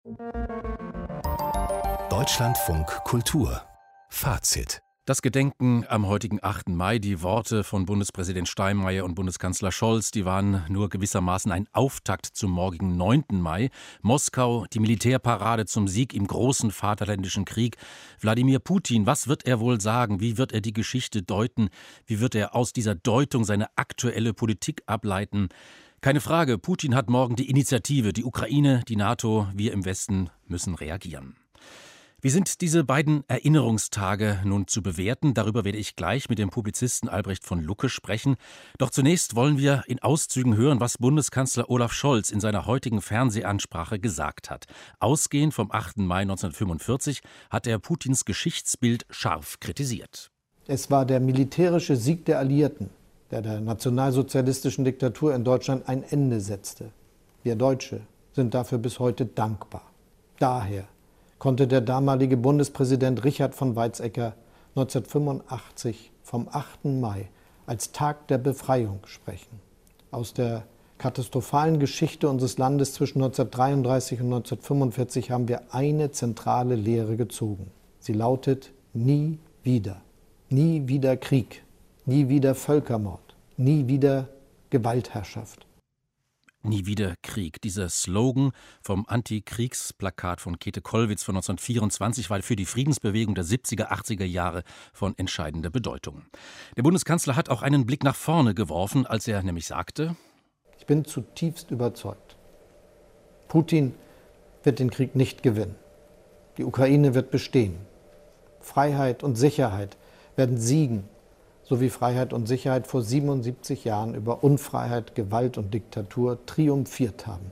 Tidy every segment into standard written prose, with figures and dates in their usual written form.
Deutschlandfunk Kultur Fazit. Das Gedenken am heutigen 8. Mai, die Worte von Bundespräsident Steinmeier und Bundeskanzler Scholz, die waren nur gewissermaßen ein Auftakt zum morgigen 9. Mai. Moskau, die Militärparade zum Sieg im großen Vaterländischen Krieg. Wladimir Putin, was wird er wohl sagen? Wie wird er die Geschichte deuten? Wie wird er aus dieser Deutung seine aktuelle Politik ableiten? Keine Frage, Putin hat morgen die Initiative. Die Ukraine, die NATO, wir im Westen müssen reagieren. Wie sind diese beiden Erinnerungstage nun zu bewerten? Darüber werde ich gleich mit dem Publizisten Albrecht von Lucke sprechen. Doch zunächst wollen wir in Auszügen hören, was Bundeskanzler Olaf Scholz in seiner heutigen Fernsehansprache gesagt hat. Ausgehend vom 8. Mai 1945 hat er Putins Geschichtsbild scharf kritisiert. Es war der militärische Sieg der Alliierten, der nationalsozialistischen Diktatur in Deutschland ein Ende setzte. Wir Deutsche sind dafür bis heute dankbar. Daher konnte der damalige Bundespräsident Richard von Weizsäcker 1985 vom 8. Mai als Tag der Befreiung sprechen. Aus der katastrophalen Geschichte unseres Landes zwischen 1933 und 1945 haben wir eine zentrale Lehre gezogen. Sie lautet: nie wieder. Nie wieder Krieg, nie wieder Völkermord, nie wieder Gewaltherrschaft. Nie wieder Krieg. Dieser Slogan vom Antikriegsplakat von Käthe Kollwitz von 1924 war für die Friedensbewegung der 70er, 80er Jahre von entscheidender Bedeutung. Der Bundeskanzler hat auch einen Blick nach vorne geworfen, als er nämlich sagte: Ich bin zutiefst überzeugt. Putin wird den Krieg nicht gewinnen. Die Ukraine wird bestehen. Freiheit und Sicherheit werden siegen, so wie Freiheit und Sicherheit vor 77 Jahren über Unfreiheit, Gewalt und Diktatur triumphiert haben.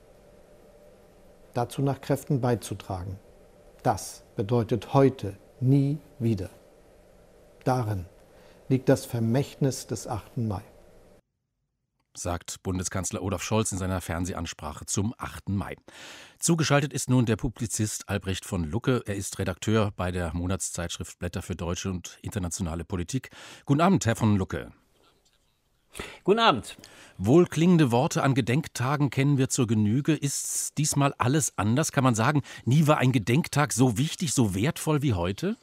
Dazu nach Kräften beizutragen, das bedeutet heute nie wieder. Darin liegt das Vermächtnis des 8. Mai. Sagt Bundeskanzler Olaf Scholz in seiner Fernsehansprache zum 8. Mai. Zugeschaltet ist nun der Publizist Albrecht von Lucke. Er ist Redakteur bei der Monatszeitschrift Blätter für deutsche und internationale Politik. Guten Abend, Herr von Lucke. Guten Abend. Wohlklingende Worte an Gedenktagen kennen wir zur Genüge. Ist diesmal alles anders? Kann man sagen, nie war ein Gedenktag so wichtig, so wertvoll wie heute?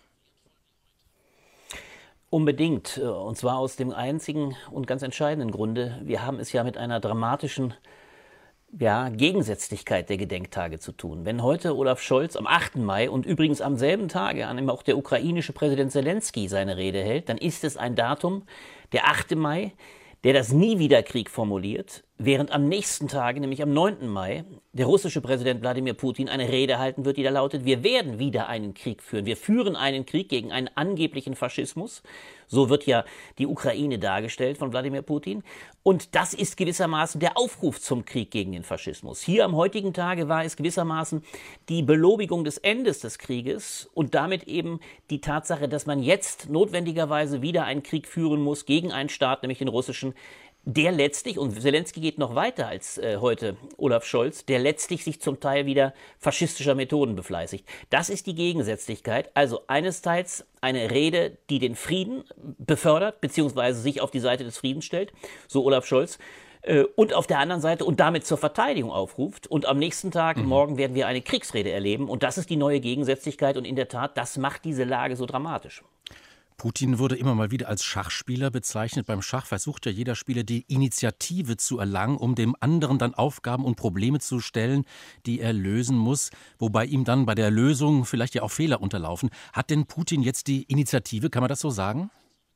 Unbedingt, und zwar aus dem einzigen und ganz entscheidenden Grunde: Wir haben es ja mit einer dramatischen Gegensätzlichkeit der Gedenktage zu tun. Wenn heute Olaf Scholz am 8. Mai und übrigens am selben Tage, an dem auch der ukrainische Präsident Zelensky seine Rede hält, dann ist es ein Datum, der 8. Mai, der das Nie-wieder-Krieg formuliert, während am nächsten Tage, nämlich am 9. Mai, der russische Präsident Wladimir Putin eine Rede halten wird, die da lautet: Wir werden wieder einen Krieg führen. Wir führen einen Krieg gegen einen angeblichen Faschismus. So wird ja die Ukraine dargestellt von Wladimir Putin. Und das ist gewissermaßen der Aufruf zum Krieg gegen den Faschismus. Hier am heutigen Tage war es gewissermaßen die Belobigung des Endes des Krieges und damit eben die Tatsache, dass man jetzt notwendigerweise wieder einen Krieg führen muss gegen einen Staat, nämlich den russischen, der letztlich, und Zelensky geht noch weiter als heute Olaf Scholz, der letztlich sich zum Teil wieder faschistischer Methoden befleißigt. Das ist die Gegensätzlichkeit. Also einerseits eine Rede, die den Frieden befördert, beziehungsweise sich auf die Seite des Friedens stellt, so Olaf Scholz, und auf der anderen Seite und damit zur Verteidigung aufruft. Und am nächsten Tag, morgen, werden wir eine Kriegsrede erleben. Und das ist die neue Gegensätzlichkeit. Und in der Tat, das macht diese Lage so dramatisch. Putin wurde immer mal wieder als Schachspieler bezeichnet. Beim Schach versucht ja jeder Spieler, die Initiative zu erlangen, um dem anderen dann Aufgaben und Probleme zu stellen, die er lösen muss, wobei ihm dann bei der Lösung vielleicht ja auch Fehler unterlaufen. Hat denn Putin jetzt die Initiative, kann man das so sagen?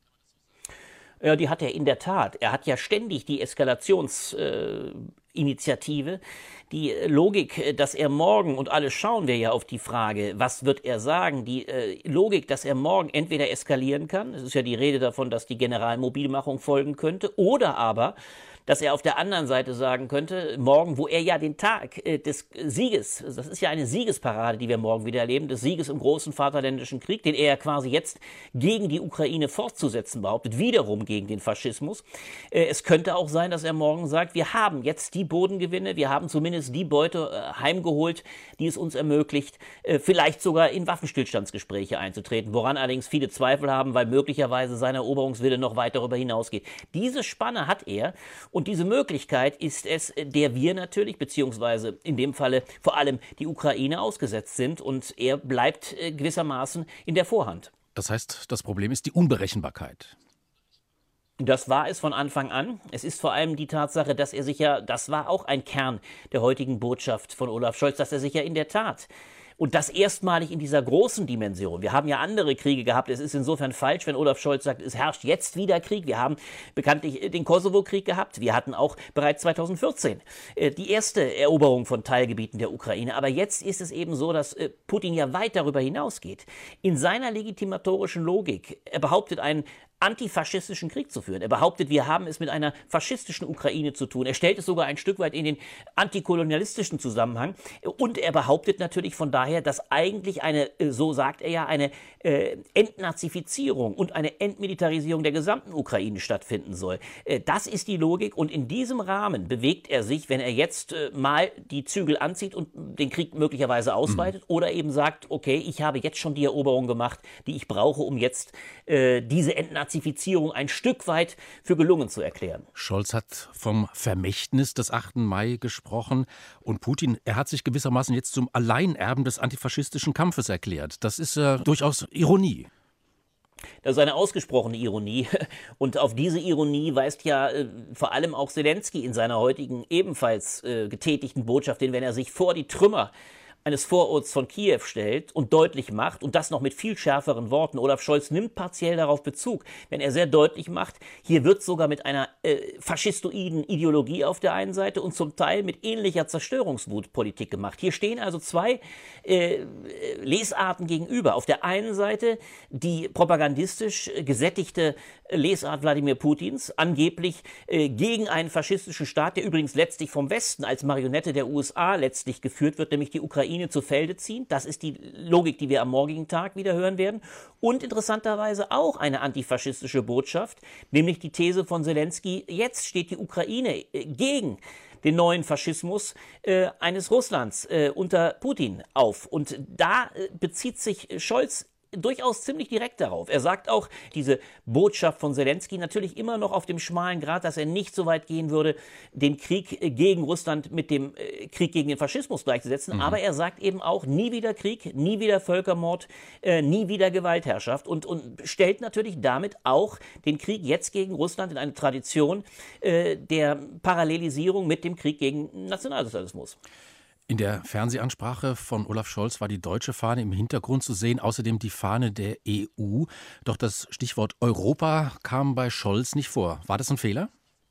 Ja, die hat er in der Tat. Er hat ja ständig die Eskalationsinitiative. Die Logik, dass er morgen, und alle schauen wir ja auf die Frage, was wird er sagen, die Logik, dass er morgen entweder eskalieren kann, es ist ja die Rede davon, dass die Generalmobilmachung folgen könnte, oder aber dass er auf der anderen Seite sagen könnte, morgen, wo er ja den Tag des Sieges, das ist ja eine Siegesparade, die wir morgen wieder erleben, des Sieges im großen Vaterländischen Krieg, den er ja quasi jetzt gegen die Ukraine fortzusetzen behauptet, wiederum gegen den Faschismus. Es könnte auch sein, dass er morgen sagt, wir haben jetzt die Bodengewinne, wir haben zumindest die Beute heimgeholt, die es uns ermöglicht, vielleicht sogar in Waffenstillstandsgespräche einzutreten, woran allerdings viele Zweifel haben, weil möglicherweise sein Eroberungswille noch weit darüber hinausgeht. Diese Spanne hat er. Und diese Möglichkeit ist es, der wir natürlich, beziehungsweise in dem Falle vor allem die Ukraine ausgesetzt sind. Und er bleibt gewissermaßen in der Vorhand. Das heißt, das Problem ist die Unberechenbarkeit. Das war es von Anfang an. Es ist vor allem die Tatsache, dass er sich ja, das war auch ein Kern der heutigen Botschaft von Olaf Scholz, dass er sich ja in der Tat und das erstmalig in dieser großen Dimension. Wir haben ja andere Kriege gehabt. Es ist insofern falsch, wenn Olaf Scholz sagt, es herrscht jetzt wieder Krieg. Wir haben bekanntlich den Kosovo-Krieg gehabt. Wir hatten auch bereits 2014 die erste Eroberung von Teilgebieten der Ukraine. Aber jetzt ist es eben so, dass Putin ja weit darüber hinausgeht. In seiner legitimatorischen Logik, er behauptet, einen antifaschistischen Krieg zu führen. Er behauptet, wir haben es mit einer faschistischen Ukraine zu tun. Er stellt es sogar ein Stück weit in den antikolonialistischen Zusammenhang. Und er behauptet natürlich von daher, dass eigentlich eine, so sagt er ja, eine Entnazifizierung und eine Entmilitarisierung der gesamten Ukraine stattfinden soll. Das ist die Logik. Und in diesem Rahmen bewegt er sich, wenn er jetzt mal die Zügel anzieht und den Krieg möglicherweise ausweitet oder eben sagt, okay, ich habe jetzt schon die Eroberung gemacht, die ich brauche, um jetzt diese Entnazifizierung ein Stück weit für gelungen zu erklären. Scholz hat vom Vermächtnis des 8. Mai gesprochen und Putin, er hat sich gewissermaßen jetzt zum Alleinerben des antifaschistischen Kampfes erklärt. Das ist durchaus Ironie. Das ist eine ausgesprochene Ironie und auf diese Ironie weist ja vor allem auch Selenskyj in seiner heutigen ebenfalls getätigten Botschaft hin, wenn er sich vor die Trümmer eines Vororts von Kiew stellt und deutlich macht, und das noch mit viel schärferen Worten. Olaf Scholz nimmt partiell darauf Bezug, wenn er sehr deutlich macht, hier wird sogar mit einer faschistoiden Ideologie auf der einen Seite und zum Teil mit ähnlicher Zerstörungswut Politik gemacht. Hier stehen also zwei Lesarten gegenüber. Auf der einen Seite die propagandistisch gesättigte Lesart Wladimir Putins, angeblich gegen einen faschistischen Staat, der übrigens letztlich vom Westen als Marionette der USA letztlich geführt wird, nämlich die Ukraine zu Felde ziehen. Das ist die Logik, die wir am morgigen Tag wieder hören werden. Und interessanterweise auch eine antifaschistische Botschaft, nämlich die These von Selenskyj, jetzt steht die Ukraine gegen den neuen Faschismus eines Russlands unter Putin auf. Und da bezieht sich Scholz durchaus ziemlich direkt darauf. Er sagt auch, diese Botschaft von Selenskyj natürlich immer noch auf dem schmalen Grat, dass er nicht so weit gehen würde, den Krieg gegen Russland mit dem Krieg gegen den Faschismus gleichzusetzen. Aber er sagt eben auch, nie wieder Krieg, nie wieder Völkermord, nie wieder Gewaltherrschaft und stellt natürlich damit auch den Krieg jetzt gegen Russland in eine Tradition der Parallelisierung mit dem Krieg gegen Nationalsozialismus. In der Fernsehansprache von Olaf Scholz war die deutsche Fahne im Hintergrund zu sehen, außerdem die Fahne der EU. Doch das Stichwort Europa kam bei Scholz nicht vor. War das ein Fehler?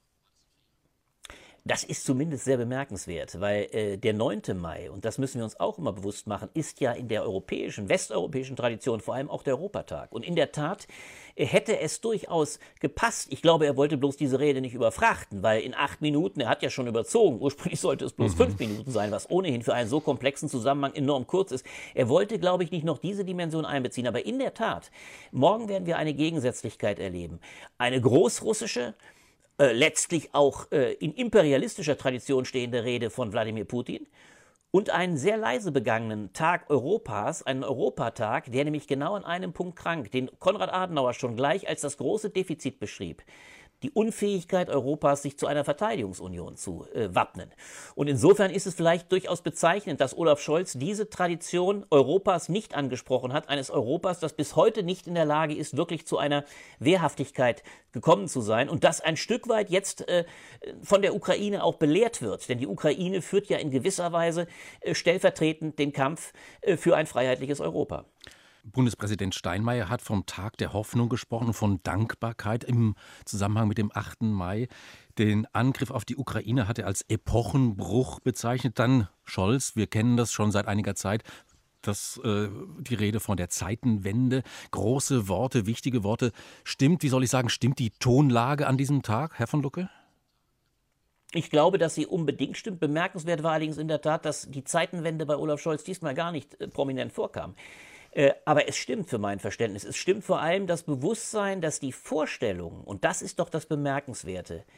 Das ist zumindest sehr bemerkenswert, weil der 9. Mai, und das müssen wir uns auch immer bewusst machen, ist ja in der westeuropäischen Tradition vor allem auch der Europatag. Und in der Tat hätte es durchaus gepasst. Ich glaube, er wollte bloß diese Rede nicht überfrachten, weil in 8 Minuten, er hat ja schon überzogen, ursprünglich sollte es bloß 5 Minuten sein, was ohnehin für einen so komplexen Zusammenhang enorm kurz ist. Er wollte, glaube ich, nicht noch diese Dimension einbeziehen. Aber in der Tat, morgen werden wir eine Gegensätzlichkeit erleben. Eine großrussische, letztlich auch in imperialistischer Tradition stehende Rede von Wladimir Putin und einen sehr leise begangenen Tag Europas, einen Europatag, der nämlich genau an einem Punkt krankt, den Konrad Adenauer schon gleich als das große Defizit beschrieb. Die Unfähigkeit Europas, sich zu einer Verteidigungsunion zu wappnen. Und insofern ist es vielleicht durchaus bezeichnend, dass Olaf Scholz diese Tradition Europas nicht angesprochen hat, eines Europas, das bis heute nicht in der Lage ist, wirklich zu einer Wehrhaftigkeit gekommen zu sein und das ein Stück weit jetzt von der Ukraine auch belehrt wird. Denn die Ukraine führt ja in gewisser Weise stellvertretend den Kampf für ein freiheitliches Europa. Bundespräsident Steinmeier hat vom Tag der Hoffnung gesprochen und von Dankbarkeit im Zusammenhang mit dem 8. Mai. Den Angriff auf die Ukraine hat er als Epochenbruch bezeichnet. Dann Scholz, wir kennen das schon seit einiger Zeit, die Rede von der Zeitenwende. Große Worte, wichtige Worte. Stimmt die Tonlage an diesem Tag, Herr von Lucke? Ich glaube, dass sie unbedingt stimmt. Bemerkenswert war allerdings in der Tat, dass die Zeitenwende bei Olaf Scholz diesmal gar nicht prominent vorkam. Aber es stimmt für mein Verständnis. Es stimmt vor allem das Bewusstsein, dass die Vorstellung, und das ist doch das Bemerkenswerte,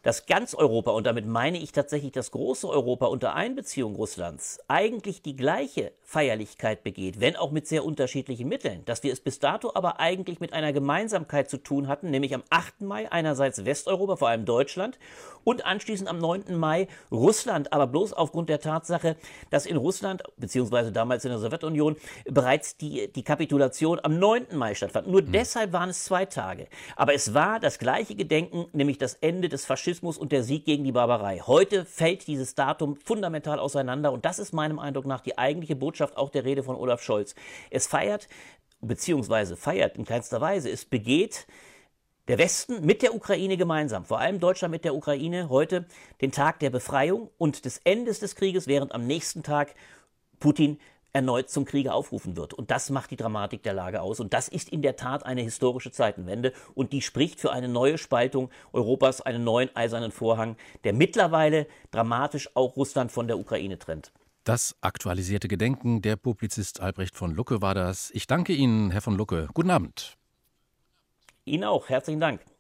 dass ganz Europa, und damit meine ich tatsächlich das große Europa unter Einbeziehung Russlands, eigentlich die gleiche Feierlichkeit begeht, wenn auch mit sehr unterschiedlichen Mitteln, dass wir es bis dato aber eigentlich mit einer Gemeinsamkeit zu tun hatten, nämlich am 8. Mai einerseits Westeuropa, vor allem Deutschland, und anschließend am 9. Mai Russland, aber bloß aufgrund der Tatsache, dass in Russland, beziehungsweise damals in der Sowjetunion, bereits die Kapitulation am 9. Mai stattfand. Nur deshalb waren es 2 Tage. Aber es war das gleiche Gedenken, nämlich das Ende des Faschismus und der Sieg gegen die Barbarei. Heute fällt dieses Datum fundamental auseinander und das ist meinem Eindruck nach die eigentliche Botschaft auch der Rede von Olaf Scholz. Es feiert, beziehungsweise feiert in keinster Weise, es begeht der Westen mit der Ukraine gemeinsam, vor allem Deutschland mit der Ukraine, heute den Tag der Befreiung und des Endes des Krieges, während am nächsten Tag Putin erneut zum Kriege aufrufen wird. Und das macht die Dramatik der Lage aus. Und das ist in der Tat eine historische Zeitenwende. Und die spricht für eine neue Spaltung Europas, einen neuen eisernen Vorhang, der mittlerweile dramatisch auch Russland von der Ukraine trennt. Das aktualisierte Gedenken, der Publizist Albrecht von Lucke war das. Ich danke Ihnen, Herr von Lucke. Guten Abend. Ihnen auch. Herzlichen Dank.